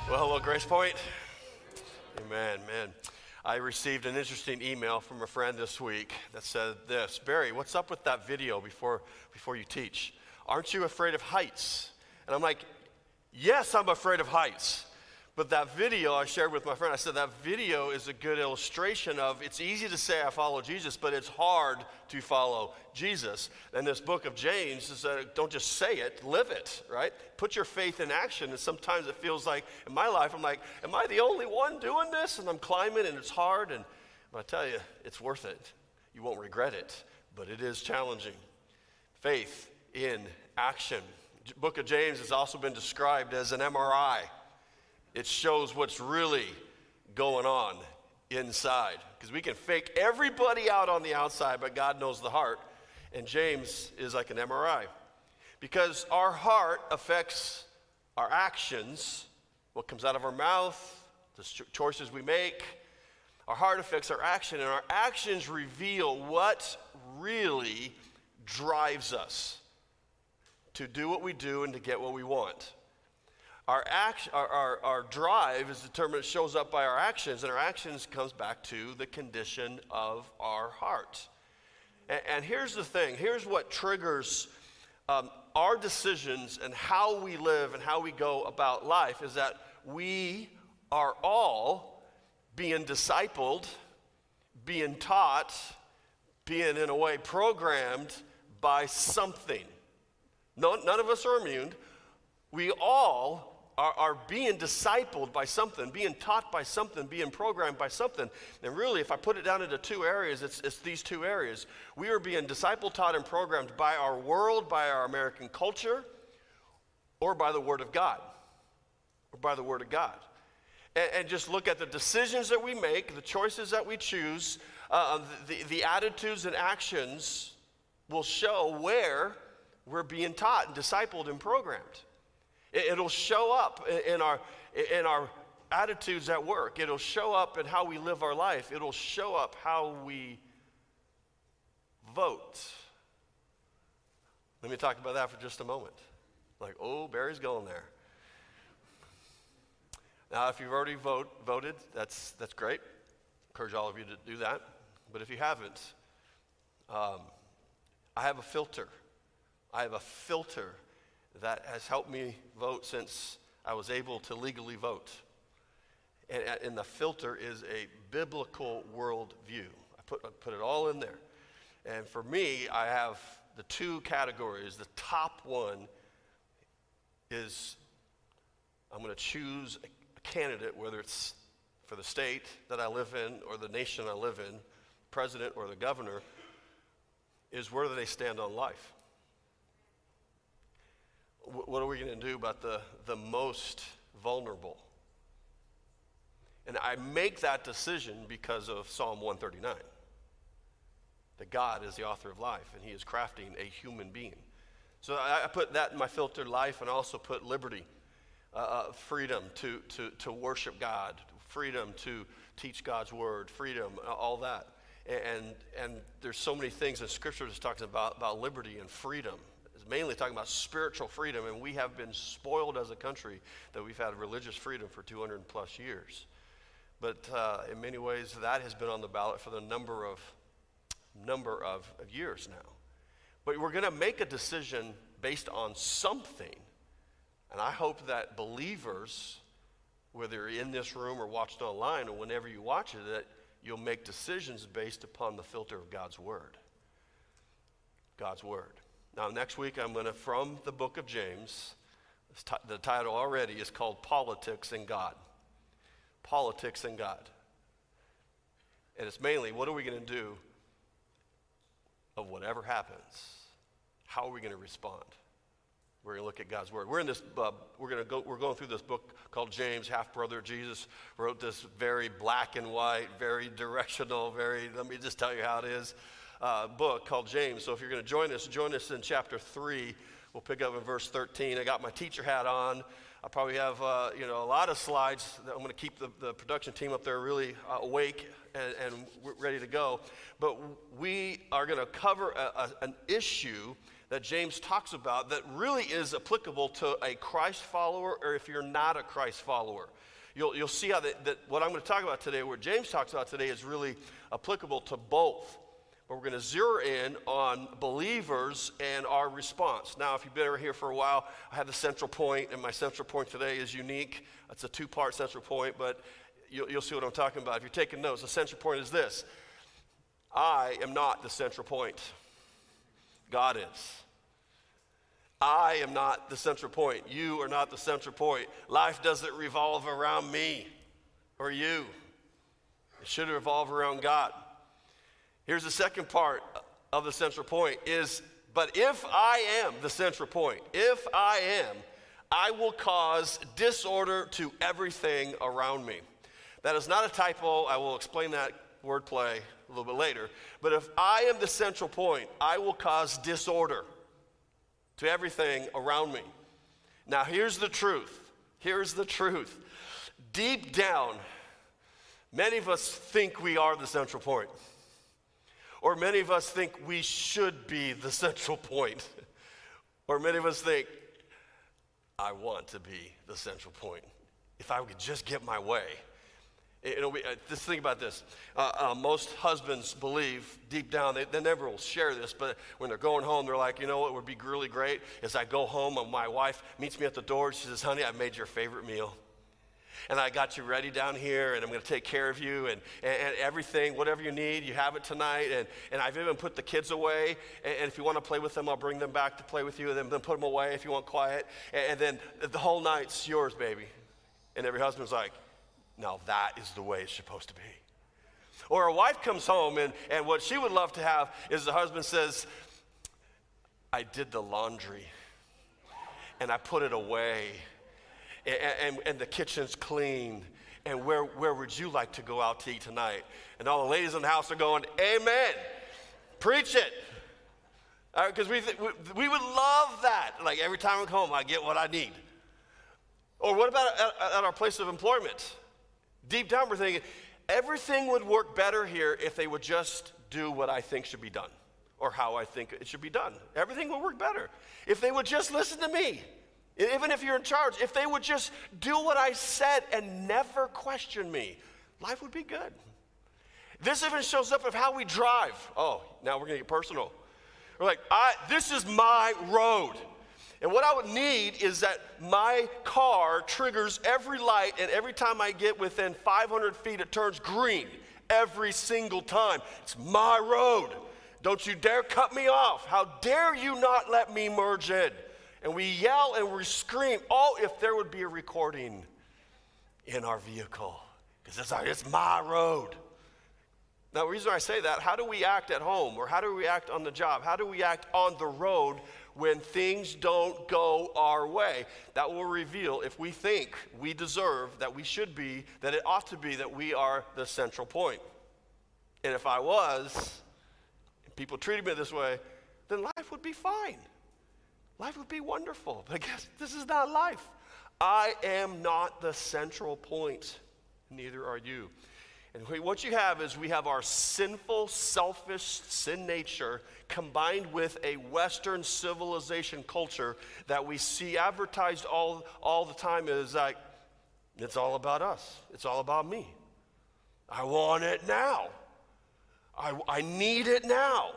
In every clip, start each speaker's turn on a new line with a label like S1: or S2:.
S1: Well, hello, Grace Point. Amen, man. I received an interesting email from a friend this week that said this: Barry, what's up with that video before you teach? Aren't you afraid of heights? And I'm like, yes, I'm afraid of heights. But that video I shared with my friend, I said that video is a good illustration of it's easy to say I follow Jesus, but it's hard to follow Jesus. And this book of James is don't just say it, live it, right? Put your faith in action. And sometimes it feels like, in my life, I'm like, am I the only one doing this? And I'm climbing and it's hard. And I tell you, it's worth it. You won't regret it, but it is challenging. Faith in action. The book of James has also been described as an MRI. It shows what's really going on inside. Because we can fake everybody out on the outside, but God knows the heart. And James is like an MRI. Because our heart affects our actions, what comes out of our mouth, the choices we make. Our heart affects our action, and our actions reveal what really drives us to do what we do and to get what we want. Our drive is determined, it shows up by our actions, and our actions comes back to the condition of our heart. And here's the thing, here's what triggers our decisions and how we live and how we go about life, is that we are all being discipled, being taught, being in a way programmed by something. None of us are immune. We all are being discipled by something, being taught by something, being programmed by something. And really, if I put it down into two areas, it's these two areas. We are being discipled, taught, and programmed by our world, by our American culture, or by the Word of God. Or by the Word of God. And just look at the decisions that we make, the choices that we choose, the attitudes and actions will show where we're being taught and discipled and programmed. It'll show up in our attitudes at work. It'll show up in how we live our life. It'll show up how we vote. Let me talk about that for just a moment. Like, oh, Barry's going there. Now, if you've already voted, that's great. Encourage all of you to do that. But if you haven't, I have a filter. I have a filter that has helped me vote since I was able to legally vote. And the filter is a biblical worldview. I put it all in there. And for me, I have the two categories. The top one is I'm going to choose a candidate, whether it's for the state that I live in or the nation I live in, president or the governor, is where do they stand on life? What are we going to do about the most vulnerable? And I make that decision because of Psalm 139. That God is the author of life, and he is crafting a human being. So I put that in my filter, life, and also put liberty, freedom to worship God, freedom to teach God's word, freedom, all that. And there's so many things in Scripture that's talking about liberty and freedom. Mainly talking about spiritual freedom, and we have been spoiled as a country that we've had religious freedom for 200 plus years. But in many ways, that has been on the ballot for the number of years now. But we're going to make a decision based on something, and I hope that believers, whether you're in this room or watched online or whenever you watch it, that you'll make decisions based upon the filter of God's Word. God's Word. Now, next week, I'm going to, from the book of James, the title already is called Politics and God. Politics and God. And it's mainly, what are we going to do of whatever happens? How are we going to respond? We're going to look at God's Word. We're going through this book called James, half-brother of Jesus, wrote this very black and white, very directional, let me just tell you how it is. Book called James. So if you're going to join us in chapter 3. We'll pick up in verse 13. I got my teacher hat on. I probably have a lot of slides. I'm going to keep the production team up there really awake and ready to go. But we are going to cover an issue that James talks about that really is applicable to a Christ follower or if you're not a Christ follower. You'll see how that what I'm going to talk about today, what James talks about today, is really applicable to both. But we're going to zero in on believers and our response. Now, if you've been here for a while, I have the central point, and my central point today is unique. It's a two-part central point, but you'll see what I'm talking about. If you're taking notes, the central point is this. I am not the central point. God is. I am not the central point. You are not the central point. Life doesn't revolve around me or you. It should revolve around God. Here's the second part of the central point is, but if I am the central point, if I am, I will cause disorder to everything around me. That is not a typo. I will explain that wordplay a little bit later. But if I am the central point, I will cause disorder to everything around me. Now, here's the truth. Here's the truth. Deep down, many of us think we are the central point. Or many of us think we should be the central point. Or many of us think, I want to be the central point. If I could just get my way. Just think about this. Most husbands believe deep down, they never will share this, but when they're going home, they're like, you know what would be really great is I go home and my wife meets me at the door. She says, honey, I made your favorite meal. And I got you ready down here, and I'm going to take care of you, and everything, whatever you need, you have it tonight. And I've even put the kids away, and if you want to play with them, I'll bring them back to play with you, and then put them away if you want quiet. And then the whole night's yours, baby. And every husband's like, now that is the way it's supposed to be. Or a wife comes home, and what she would love to have is the husband says, I did the laundry, and I put it away. And the kitchen's clean, and where would you like to go out to eat tonight? And all the ladies in the house are going, amen, preach it. Because we would love that. Like every time I come home, I get what I need. Or what about at our place of employment? Deep down we're thinking, everything would work better here if they would just do what I think should be done, or how I think it should be done. Everything would work better if they would just listen to me. Even if you're in charge, if they would just do what I said and never question me, life would be good. This even shows up of how we drive. Oh, now we're going to get personal. We're like, this is my road. And what I would need is that my car triggers every light, and every time I get within 500 feet, it turns green. Every single time. It's my road. Don't you dare cut me off. How dare you not let me merge in? And we yell and we scream, oh, if there would be a recording in our vehicle. Because it's my road. Now, the reason I say that, how do we act at home? Or how do we act on the job? How do we act on the road when things don't go our way? That will reveal if we think we deserve, that we should be, that it ought to be that we are the central point. And if I was, and people treated me this way, then life would be fine. Life would be wonderful, but I guess this is not life. I am not the central point, neither are you. And what you have is we have our sinful, selfish sin nature combined with a Western civilization culture that we see advertised all the time is like, it's all about us. It's all about me. I want it now. I need it now.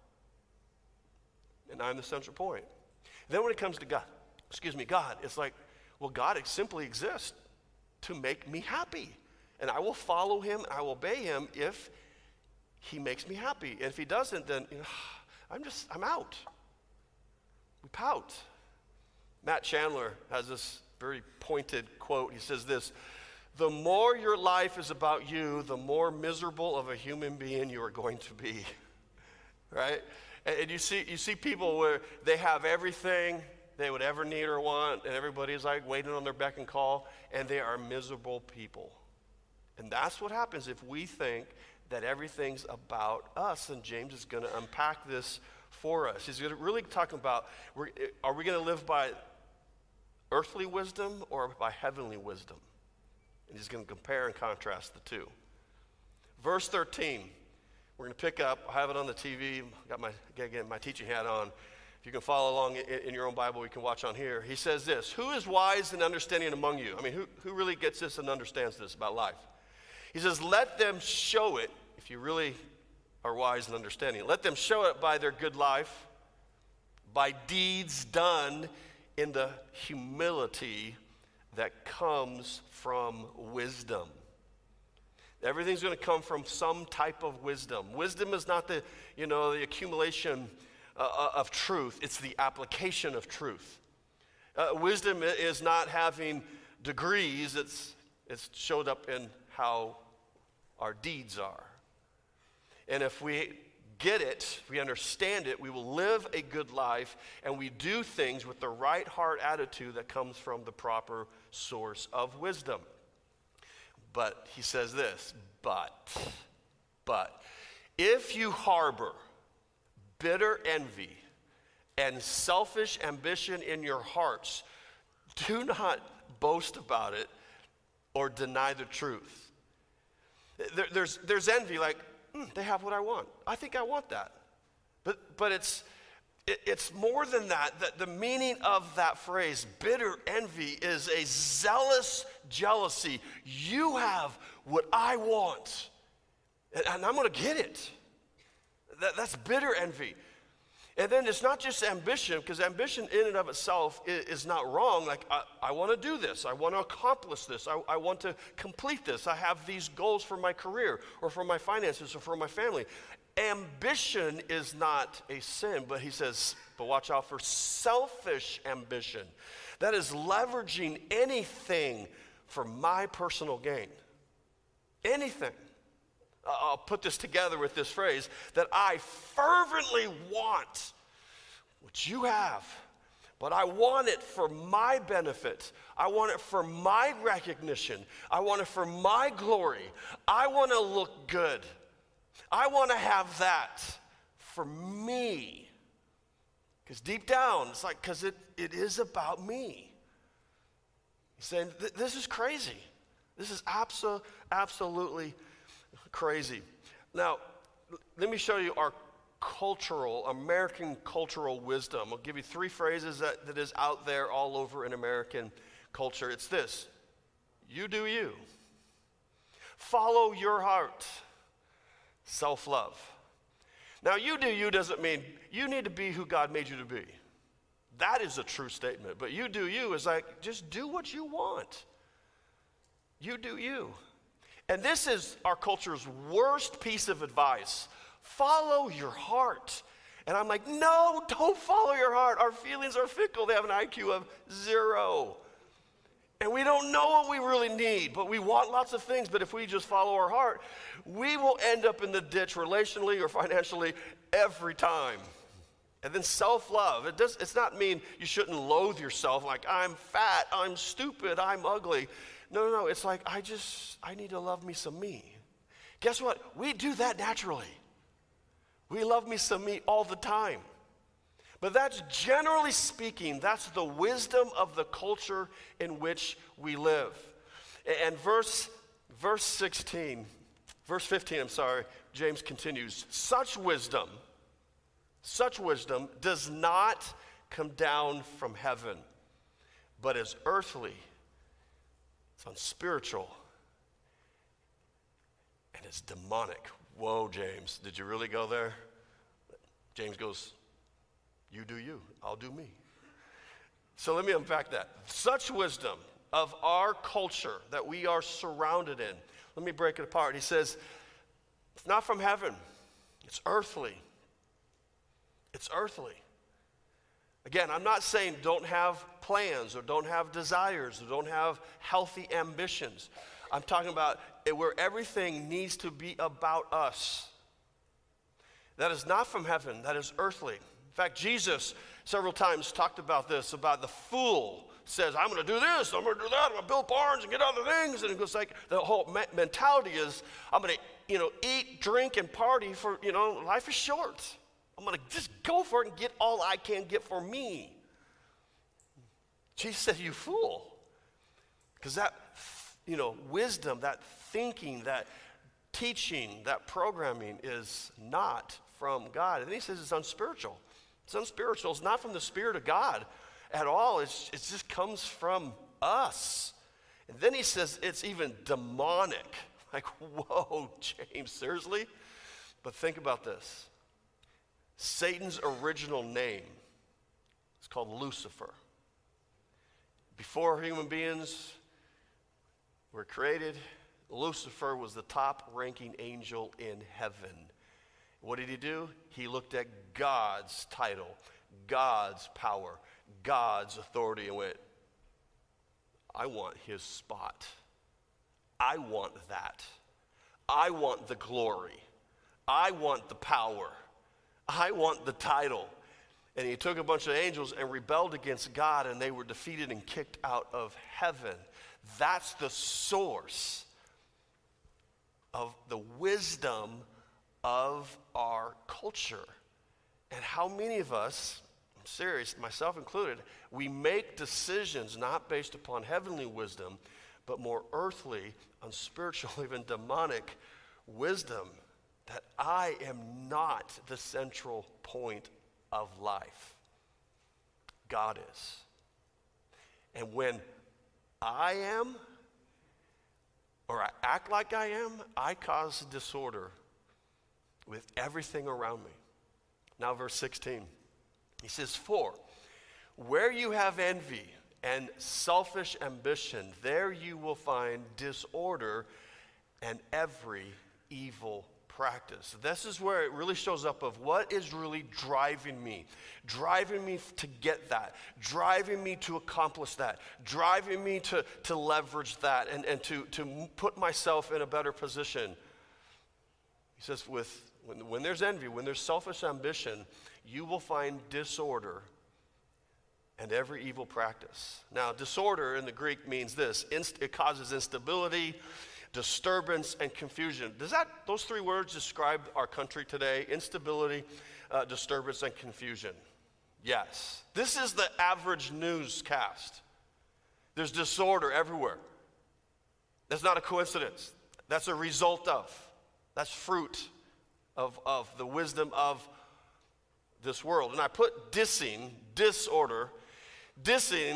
S1: And I'm the central point. Then when it comes to God, it's like, well, God simply exists to make me happy. And I will follow him, I will obey him if he makes me happy. And if he doesn't, then I'm out. We pout. Matt Chandler has this very pointed quote. He says this, the more your life is about you, the more miserable of a human being you are going to be. Right? And you see people where they have everything they would ever need or want, and everybody's like waiting on their beck and call, and they are miserable people. And that's what happens if we think that everything's about us, and James is going to unpack this for us. He's going to really talk about, are we going to live by earthly wisdom or by heavenly wisdom? And he's going to compare and contrast the two. Verse 13. We're going to pick up, I have it on the TV, got my teaching hat on. If you can follow along in your own Bible, you can watch on here. He says this, who is wise and understanding among you? I mean, who really gets this and understands this about life? He says, let them show it, if you really are wise and understanding. Let them show it by their good life, by deeds done in the humility that comes from wisdom. Everything's going to come from some type of wisdom. Wisdom is not the accumulation of truth. It's the application of truth. Wisdom is not having degrees. It's showed up in how our deeds are. And if we get it, we understand it, we will live a good life, and we do things with the right heart attitude that comes from the proper source of wisdom. But he says this, but if you harbor bitter envy and selfish ambition in your hearts, do not boast about it or deny the truth. There's envy, like, they have what I want. I think I want that. But it's more than that. The meaning of that phrase, bitter envy, is a zealous jealousy. You have what I want, and I'm going to get it. That's bitter envy. And then it's not just ambition, because ambition in and of itself is not wrong. Like, I want to do this. I want to accomplish this. I want to complete this. I have these goals for my career or for my finances or for my family. Ambition is not a sin, but he says, but watch out for selfish ambition. That is leveraging anything for my personal gain. Anything. I'll put this together with this phrase, that I fervently want what you have, but I want it for my benefit. I want it for my recognition. I want it for my glory. I want to look good. I want to have that for me. Because deep down, it's like, because it is about me. He's saying, this is crazy. This is absolutely crazy. Now, let me show you our American cultural wisdom. I'll give you three phrases that is out there all over in American culture. It's this: you do you. Follow your heart. Self-love. Now, you do you doesn't mean you need to be who God made you to be. That is a true statement. But you do you is like, just do what you want. You do you. And this is our culture's worst piece of advice. Follow your heart. And I'm like, no, don't follow your heart. Our feelings are fickle. They have an IQ of 0. And we don't know what we really need, but we want lots of things. But if we just follow our heart, we will end up in the ditch relationally or financially every time. And then self-love. It's not mean you shouldn't loathe yourself like, I'm fat, I'm stupid, I'm ugly. No. It's like, I need to love me some me. Guess what? We do that naturally. We love me some me all the time. But that's, generally speaking, that's the wisdom of the culture in which we live. And verse 15, James continues, such wisdom does not come down from heaven, but is earthly. It's unspiritual, and it's demonic. Whoa, James, did you really go there? James goes, you do you, I'll do me. So let me unpack that. Such wisdom of our culture that we are surrounded in. Let me break it apart. He says, it's not from heaven, it's earthly. It's earthly. Again, I'm not saying don't have plans or don't have desires or don't have healthy ambitions. I'm talking about where everything needs to be about us. That is not from heaven, that is earthly. In fact, Jesus several times talked about this, about the fool says, I'm going to do this, I'm going to do that, I'm going to build barns and get other things. And it goes like, the whole mentality is, I'm going to, eat, drink, and party for, life is short. I'm going to just go for it and get all I can get for me. Jesus said, you fool. Because that, wisdom, that thinking, that teaching, that programming is not from God. And then he says it's unspiritual. It's unspiritual. It's not from the Spirit of God at all. It just comes from us. And then he says it's even demonic. Like, whoa, James, seriously? But think about this. Satan's original name is called Lucifer. Before human beings were created, Lucifer was the top-ranking angel in heaven. What did he do? He looked at God's title, God's power, God's authority, and went, I want his spot. I want that. I want the glory. I want the power. I want the title. And he took a bunch of angels and rebelled against God, and they were defeated and kicked out of heaven. That's the source of the wisdom of our culture. And how many of us, I'm serious, myself included, we make decisions not based upon heavenly wisdom, but more earthly, unspiritual, even demonic wisdom, that I am not the central point of life. God is. And when I am, or I act like I am, I cause disorder with everything around me. Now verse 16. He says, for where you have envy and selfish ambition, there you will find disorder and every evil practice. This is where it really shows up of what is really driving me to get that, driving me to accomplish that, driving me to leverage that and to put myself in a better position. He says, when there's envy, when there's selfish ambition, you will find disorder and every evil practice. Now, disorder in the Greek means this. It causes instability, disturbance, and confusion. Those three words describe our country today? Instability, disturbance, and confusion. Yes. This is the average newscast. There's disorder everywhere. That's not a coincidence. That's a result of. That's fruit of the wisdom of this world. And I put disorder. Dissing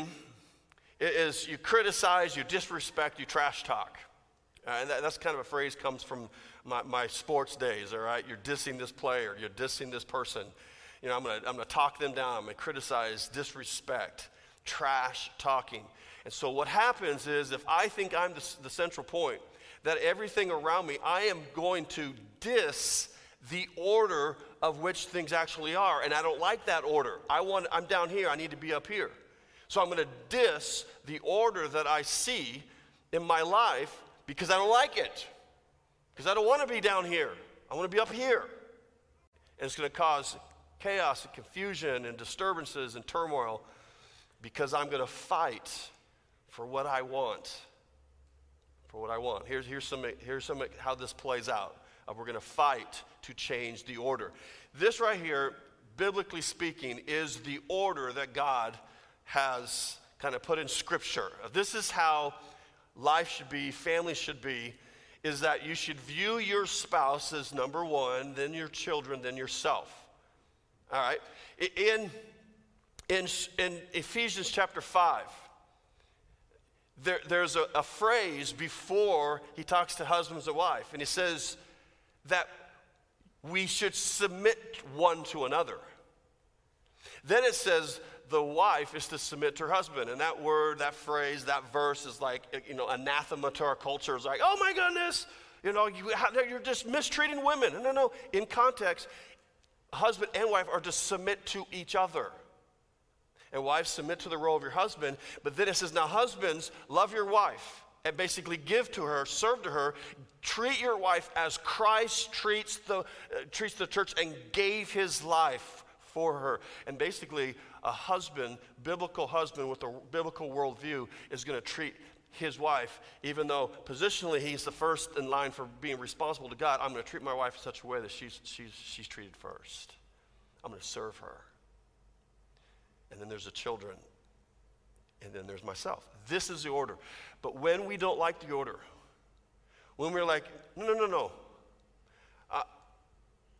S1: is you criticize, you disrespect, you trash talk. And that's kind of a phrase comes from my sports days, all right? You're dissing this player, you're dissing this person. You know, I'm gonna talk them down, I'm gonna criticize, disrespect, trash talking. And so what happens is if I think I'm the central point, that everything around me, I am going to diss the order of which things actually are. And I don't like that order. I'm down here, I need to be up here. So I'm going to diss the order that I see in my life because I don't like it. Because I don't want to be down here. I want to be up here. And it's going to cause chaos and confusion and disturbances and turmoil because I'm going to fight for what I want. For what I want. Here's some how this plays out. We're going to fight to change the order. This right here, biblically speaking, is the order that God has kind of put in Scripture. This is how life should be, family should be, is that you should view your spouse as number one, then your children, then yourself. All right? In Ephesians chapter 5, there's a phrase before he talks to husbands and wife, and he says that we should submit one to another. Then it says the wife is to submit to her husband. And that word, that phrase, that verse is like, anathema to our culture. It's like, oh my goodness, you're just mistreating women. No. In context, husband and wife are to submit to each other. And wives, submit to the role of your husband. But then it says, now husbands, love your wife. And basically give to her, serve to her, treat your wife as Christ treats the church and gave his life for her. And basically, a husband, biblical husband with a biblical worldview is going to treat his wife, even though positionally he's the first in line for being responsible to God. I'm going to treat my wife in such a way that she's treated first. I'm going to serve her. And then there's the children. And then there's myself. This is the order. But when we don't like the order, when we're like, no,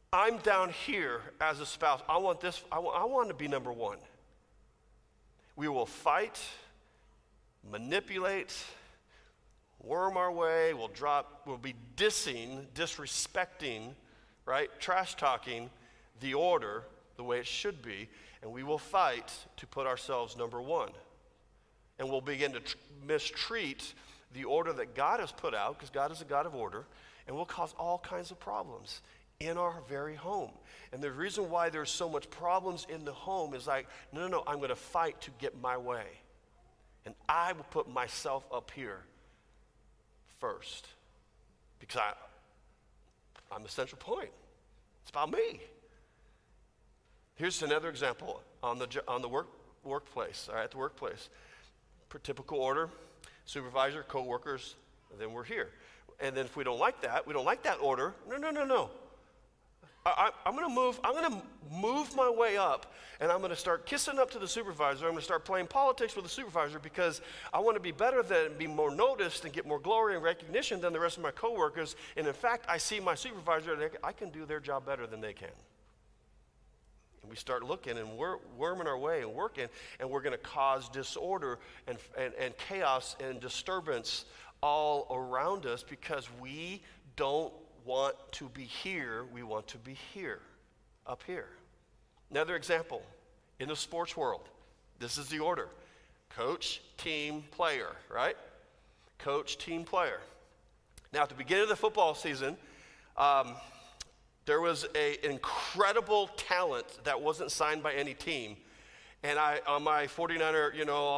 S1: I'm down here as a spouse. I want this, I want to be number one. We will fight, manipulate, worm our way, we'll be disrespecting, right? Trash talking the order the way it should be, and we will fight to put ourselves number one. And we'll begin to mistreat the order that God has put out, because God is a God of order, and will cause all kinds of problems in our very home. And the reason why there's so much problems in the home is like, no, I'm going to fight to get my way. And I will put myself up here first, because I'm the central point. It's about me. Here's another example on the workplace. All right, the workplace, typical order: supervisor, co-workers, and then we're here. And then if we don't like that order. No. I'm going to move my way up, and I'm going to start kissing up to the supervisor. I'm going to start playing politics with the supervisor, because I want to be better than, be more noticed and get more glory and recognition than the rest of my coworkers. And in fact, I see my supervisor, and I can do their job better than they can. And we start looking and worming our way and working, and we're going to cause disorder and chaos and disturbance all around us, because we don't want to be here, we want to be here, up here. Another example, in the sports world, this is the order: coach, team, player, right? Coach, team, player. Now, at the beginning of the football season, there was an incredible talent that wasn't signed by any team. And on my 49er,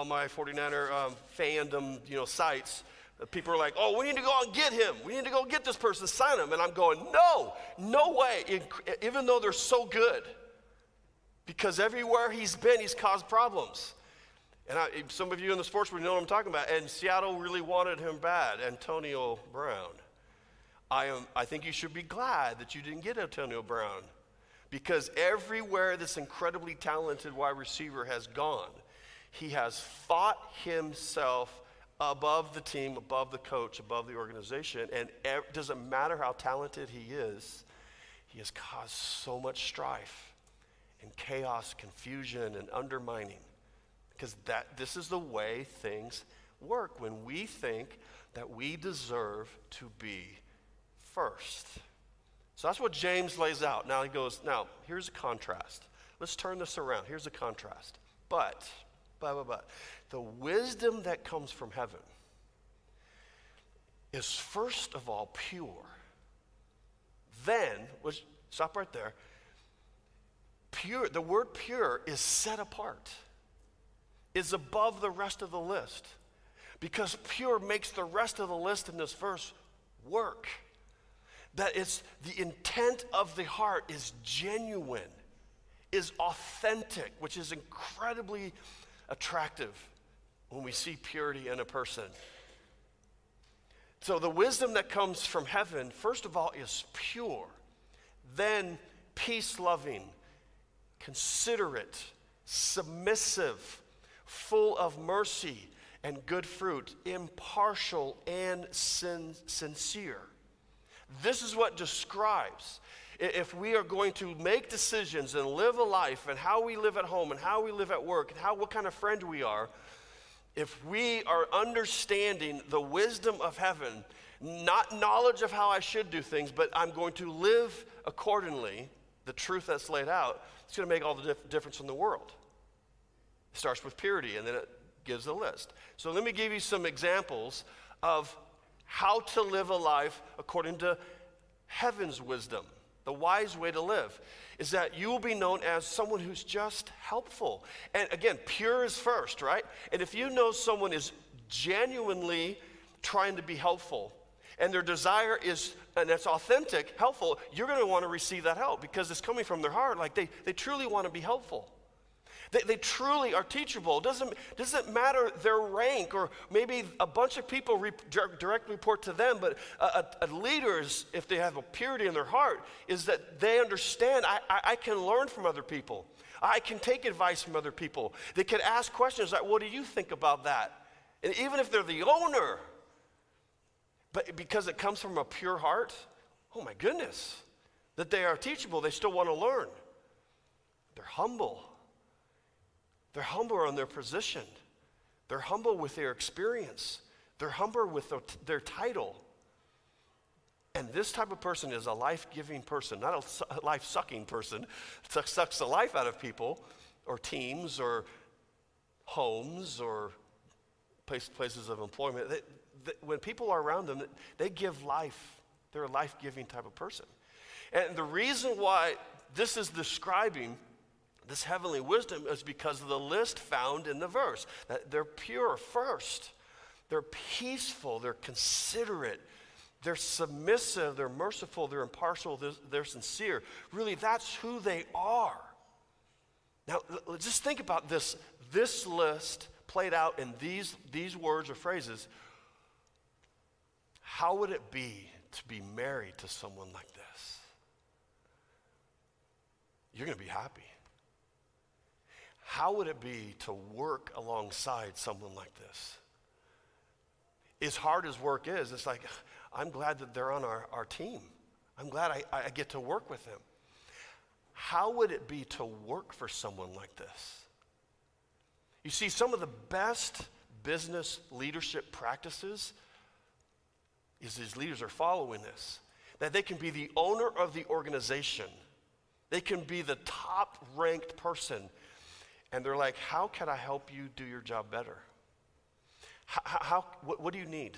S1: fandom, sites, people are like, oh, we need to go out and get him. We need to go get this person, sign him. And I'm going, no way, even though they're so good. Because everywhere he's been, he's caused problems. And some of you in the sports world know what I'm talking about. And Seattle really wanted him bad, Antonio Brown. I think you should be glad that you didn't get Antonio Brown. Because everywhere this incredibly talented wide receiver has gone, he has fought himself above the team, above the coach, above the organization. And it doesn't matter how talented he has caused so much strife and chaos, confusion, and undermining. Because this is the way things work when we think that we deserve to be first. So that's what James lays out. Now he goes, here's a contrast. Let's turn this around. Here's a contrast. But, the wisdom that comes from heaven is first of all pure. Then, stop right there. Pure, the word pure is set apart, is above the rest of the list. Because pure makes the rest of the list in this verse work. That it's the intent of the heart is genuine, is authentic, which is incredibly attractive when we see purity in a person. So the wisdom that comes from heaven, first of all, is pure. Then peace-loving, considerate, submissive, full of mercy and good fruit, impartial and sincere. This is what describes, if we are going to make decisions and live a life, and how we live at home and how we live at work and what kind of friend we are, if we are understanding the wisdom of heaven, not knowledge of how I should do things, but I'm going to live accordingly, the truth that's laid out, it's going to make all the difference in the world. It starts with purity, and then it gives a list. So let me give you some examples of how to live a life according to heaven's wisdom. The wise way to live is that you will be known as someone who's just helpful. And again, pure is first, right? And if you know someone is genuinely trying to be helpful, and their desire is, and that's authentic, helpful, you're going to want to receive that help because it's coming from their heart. Like they truly want to be helpful. They truly are teachable. Doesn't matter their rank, or maybe a bunch of people directly report to them, but a leaders, if they have a purity in their heart, is that they understand, I can learn from other people. I can take advice from other people. They can ask questions like, what do you think about that? And even if they're the owner, but because it comes from a pure heart, oh my goodness, that they are teachable, they still want to learn. They're humble. They're humble on their position. They're humble with their experience. They're humble with their title. And this type of person is a life-giving person, not a life-sucking person. Sucks the life out of people or teams or homes or places of employment. When people are around them, they give life. They're a life-giving type of person. And the reason why this is describing this heavenly wisdom is because of the list found in the verse. That they're pure first. They're peaceful. They're considerate. They're submissive. They're merciful. They're impartial. They're sincere. Really, that's who they are. Now, just think about this list played out in these words or phrases. How would it be to be married to someone like this? You're going to be happy. How would it be to work alongside someone like this? As hard as work is, it's like, I'm glad that they're on our team. I'm glad I get to work with them. How would it be to work for someone like this? You see, some of the best business leadership practices is these leaders are following this, that they can be the owner of the organization. They can be the top-ranked person. And they're like, how can I help you do your job better? What do you need?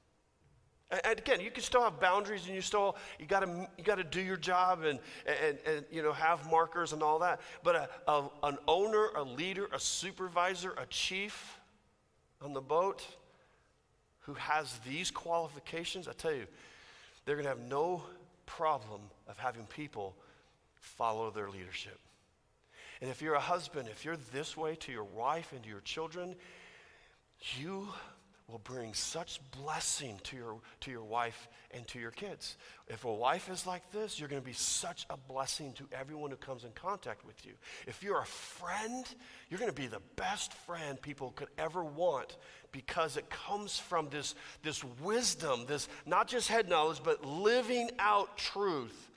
S1: And again, you can still have boundaries, and you got to do your job and have markers and all that. But an owner, a leader, a supervisor, a chief on the boat who has these qualifications, I tell you, they're going to have no problem of having people follow their leadership. And if you're a husband, if you're this way to your wife and to your children, you will bring such blessing to your wife and to your kids. If a wife is like this, you're going to be such a blessing to everyone who comes in contact with you. If you're a friend, you're going to be the best friend people could ever want, because it comes from this wisdom, this not just head knowledge, but living out truth.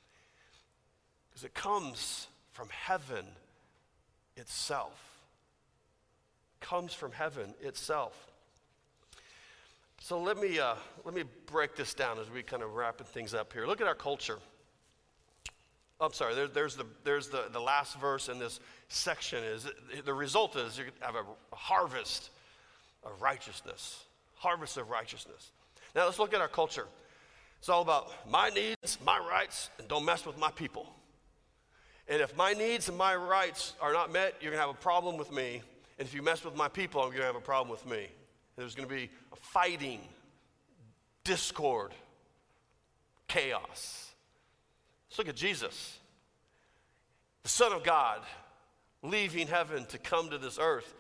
S1: Because it comes from heaven itself. Comes from heaven itself. So let me break this down as we kind of wrapping things up here. Look at our culture. I'm sorry. There's the last verse in this section. The result is you have a harvest of righteousness. Harvest of righteousness. Now let's look at our culture. It's all about my needs, my rights, and don't mess with my people. And if my needs and my rights are not met, you're going to have a problem with me. And if you mess with my people, I'm going to have a problem with me. There's going to be a fighting, discord, chaos. Let's look at Jesus, the Son of God, leaving heaven to come to this earth.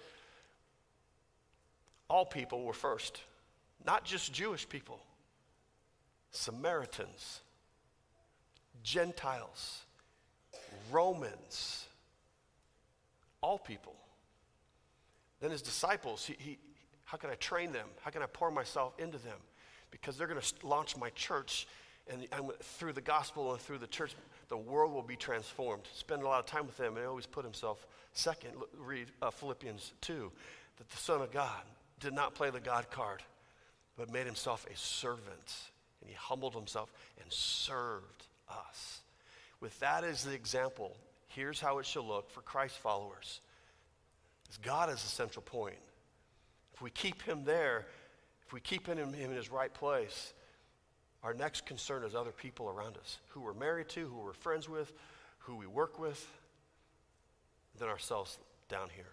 S1: All people were first, not just Jewish people, Samaritans, Gentiles, Romans, all people. Then his disciples, how can I train them? How can I pour myself into them? Because they're going to launch my church, and through the gospel and through the church, the world will be transformed. Spend a lot of time with them, and he always put himself second. Read Philippians 2, that the Son of God did not play the God card, but made himself a servant, and he humbled himself and served us. With that as the example, here's how it should look for Christ followers. As God is the central point. If we keep him there, if we keep him in his right place, our next concern is other people around us, who we're married to, who we're friends with, who we work with, than ourselves down here.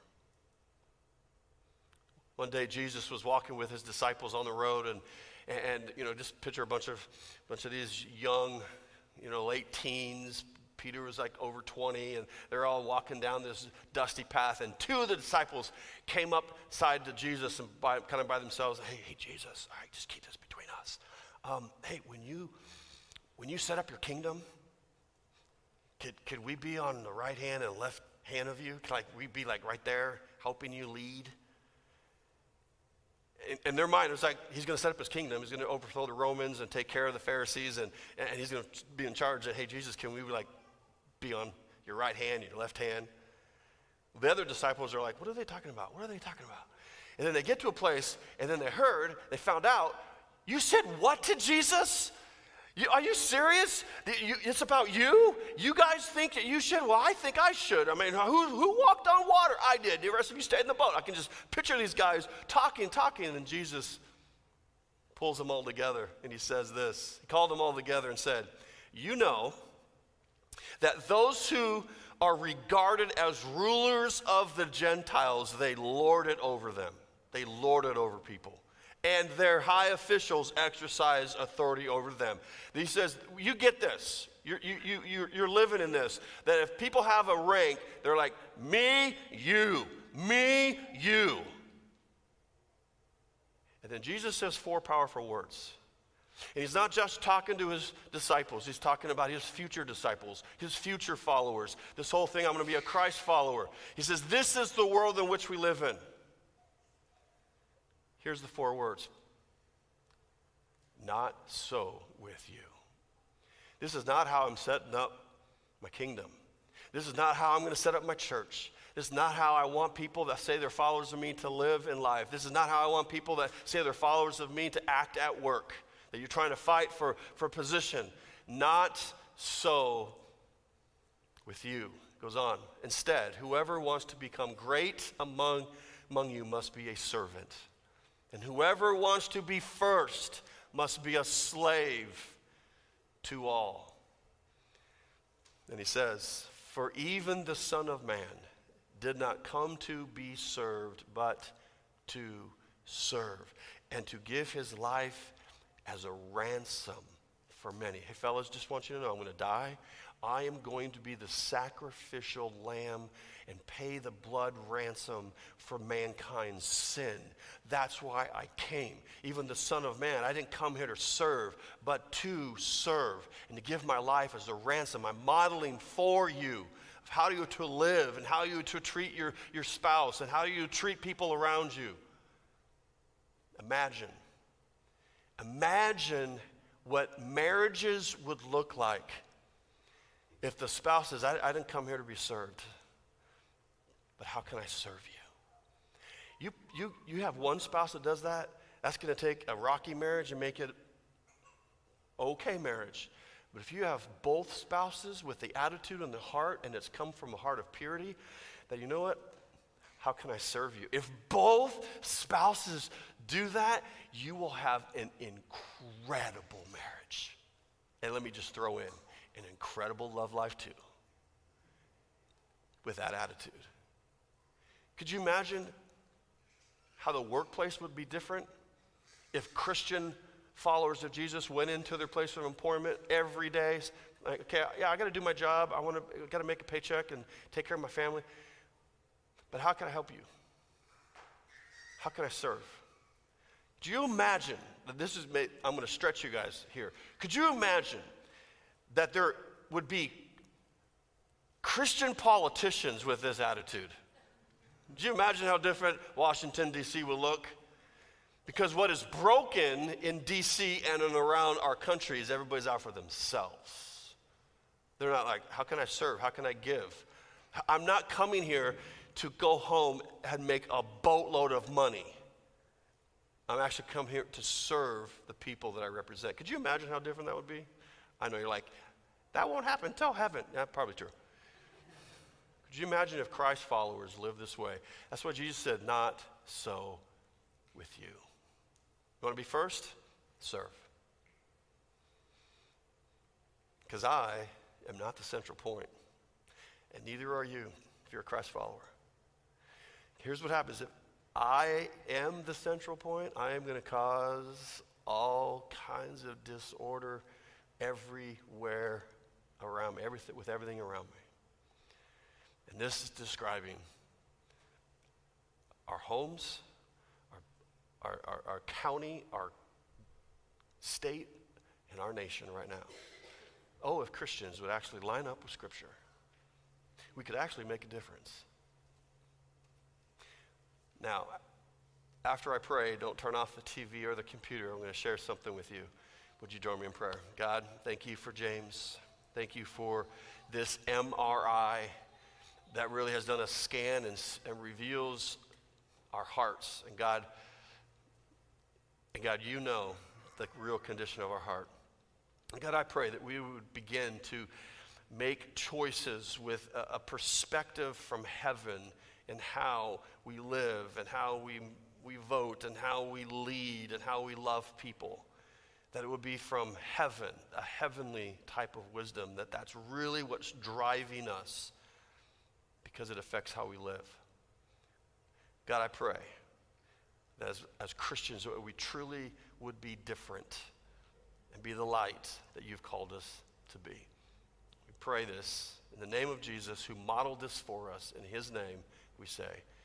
S1: One day Jesus was walking with his disciples on the road, and just picture a bunch of these young, late teens. Peter was like over 20, and they're all walking down this dusty path, and two of the disciples came up side to Jesus and kind of by themselves. Hey, Jesus, all right, just keep this between us. Hey, when you set up your kingdom, could we be on the right hand and left hand of you? Could we be like right there helping you lead? in their mind, it was like he's going to set up his kingdom. He's going to overthrow the Romans and take care of the Pharisees, and he's going to be in charge. And, hey, Jesus, can we be on your right hand, your left hand? The other disciples are like, what are they talking about? What are they talking about? And then they get to a place, and then they found out, you said what to Jesus? Are you serious? It's about you? You guys think that you should? Well, I think I should. I mean, who walked on water? I did. The rest of you stayed in the boat. I can just picture these guys talking, and then Jesus pulls them all together, and he says this. He called them all together and said, you know that those who are regarded as rulers of the Gentiles, they lord it over them. They lord it over people. And their high officials exercise authority over them. He says, you get this. You're living in this. That if people have a rank, they're like, me, you. Me, you. And then Jesus says 4 powerful words. And he's not just talking to his disciples. He's talking about his future disciples, his future followers. This whole thing, I'm going to be a Christ follower. He says, this is the world in which we live in. Here's the 4 words. Not so with you. This is not how I'm setting up my kingdom. This is not how I'm going to set up my church. This is not how I want people that say they're followers of me to live in life. This is not how I want people that say they're followers of me to act at work, that you're trying to fight for position. Not so with you. It goes on. Instead, whoever wants to become great among you must be a servant. And whoever wants to be first must be a slave to all. And he says, for even the Son of Man did not come to be served, but to serve, and to give his life as a ransom for many. Hey, fellas, just want you to know, I'm going to die. I am going to be the sacrificial lamb and pay the blood ransom for mankind's sin. That's why I came. Even the Son of Man, I didn't come here to serve, but to serve and to give my life as a ransom. I'm modeling for you of how you to live and how you to treat your spouse and how you treat people around you. Imagine what marriages would look like if the spouse says, I didn't come here to be served, but how can I serve you? You have one spouse that does that, that's going to take a rocky marriage and make it okay marriage. But if you have both spouses with the attitude and the heart, and it's come from a heart of purity, that you know what? How can I serve you? If both spouses do that, you will have an incredible marriage. And let me just throw in an incredible love life too, with that attitude. Could you imagine how the workplace would be different if Christian followers of Jesus went into their place of employment every day, like, okay, yeah, I got to do my job. I got to make a paycheck and take care of my family. But how can I help you? How can I serve? Do you imagine that this is, I'm going to stretch you guys here. Could you imagine that there would be Christian politicians with this attitude? Do you imagine how different Washington, D.C. would look? Because what is broken in D.C. and in around our country is everybody's out for themselves. They're not like, how can I serve? How can I give? I'm not coming here to go home and make a boatload of money. I'm actually come here to serve the people that I represent. Could you imagine how different that would be? I know you're like, that won't happen until heaven. Yeah, probably true. Could you imagine if Christ followers lived this way? That's what Jesus said, not so with you. You want to be first? Serve. Because I am not the central point, and neither are you if you're a Christ follower. Here's what happens. If I am the central point, I am going to cause all kinds of disorder everywhere around me, with everything around me. And this is describing our homes, our county, our state, and our nation right now. Oh, if Christians would actually line up with Scripture, we could actually make a difference. Now, after I pray, don't turn off the TV or the computer. I'm going to share something with you. Would you join me in prayer? God, thank you for James. Thank you for this MRI that really has done a scan and reveals our hearts. And God, you know the real condition of our heart. And God, I pray that we would begin to make choices with a perspective from heaven in how we live and how we vote and how we lead and how we love people. That it would be from heaven, a heavenly type of wisdom, that's really what's driving us because it affects how we live. God, I pray that as Christians, we truly would be different and be the light that you've called us to be. We pray this in the name of Jesus, who modeled this for us. In his name, we say,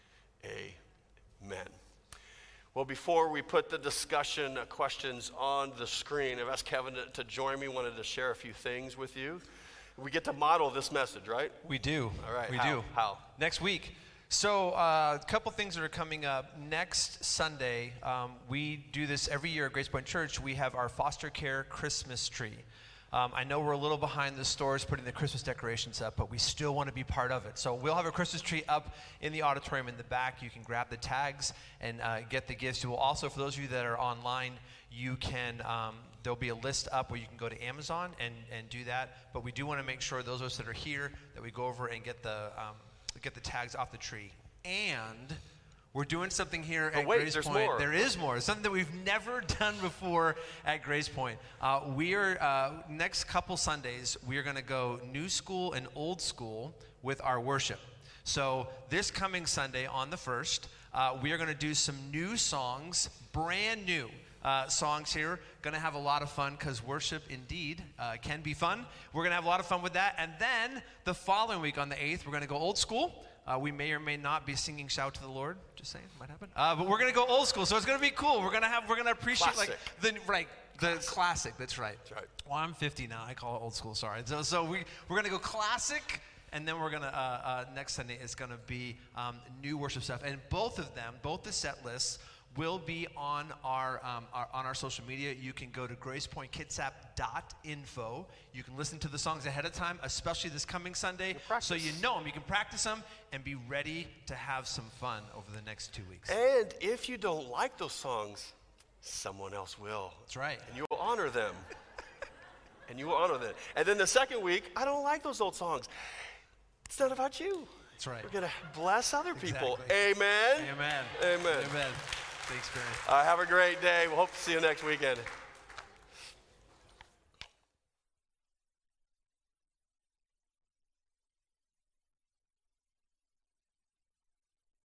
S1: amen. Well, before we put the discussion questions on the screen, I've asked Kevin to join me. Wanted to share a few things with you. We get to model this message, right?
S2: We do.
S1: All right.
S2: We do.
S1: How?
S2: Next week. So a couple things that are coming up. Next Sunday, we do this every year at Grace Point Church. We have our foster care Christmas tree. I know we're a little behind the stores putting the Christmas decorations up, but we still want to be part of it. So we'll have a Christmas tree up in the auditorium in the back. You can grab the tags and get the gifts. You will also, for those of you that are online, you can, there'll be a list up where you can go to Amazon and do that. But we do want to make sure those of us that are here that we go over and get the tags off the tree. And we're doing something here at Grace Point.
S1: More.
S2: There is more. It's something that we've never done before at Grace Point. Next couple Sundays, we are going to go new school and old school with our worship. So this coming Sunday on the 1st, we are going to do some new songs, brand new songs here. Going to have a lot of fun because worship indeed can be fun. We're going to have a lot of fun with that. And then the following week on the 8th, we're going to go old school. We may or may not be singing "Shout to the Lord." Just saying, might happen. But we're gonna go old school, so it's gonna be cool. We're gonna appreciate
S1: classic.
S2: the classic. That's right.
S1: That's right.
S2: Well, I'm 50 now. I call it old school. Sorry. So we're gonna go classic, and then we're gonna next Sunday is gonna be new worship stuff, and both the set lists will be on our social media. You can go to gracepointkitsap.info. You can listen to the songs ahead of time, especially this coming Sunday, so you know them. You can practice them and be ready to have some fun over the next 2 weeks.
S1: And if you don't like those songs, someone else will.
S2: That's right.
S1: And you will honor them. And then the second week, I don't like those old songs. It's not about you.
S2: That's right.
S1: We're going to bless other people.
S2: Exactly.
S1: Amen.
S2: Amen.
S1: Amen.
S2: Amen. Thanks, Barry.
S1: Have a great day. We'll hope to see you next weekend.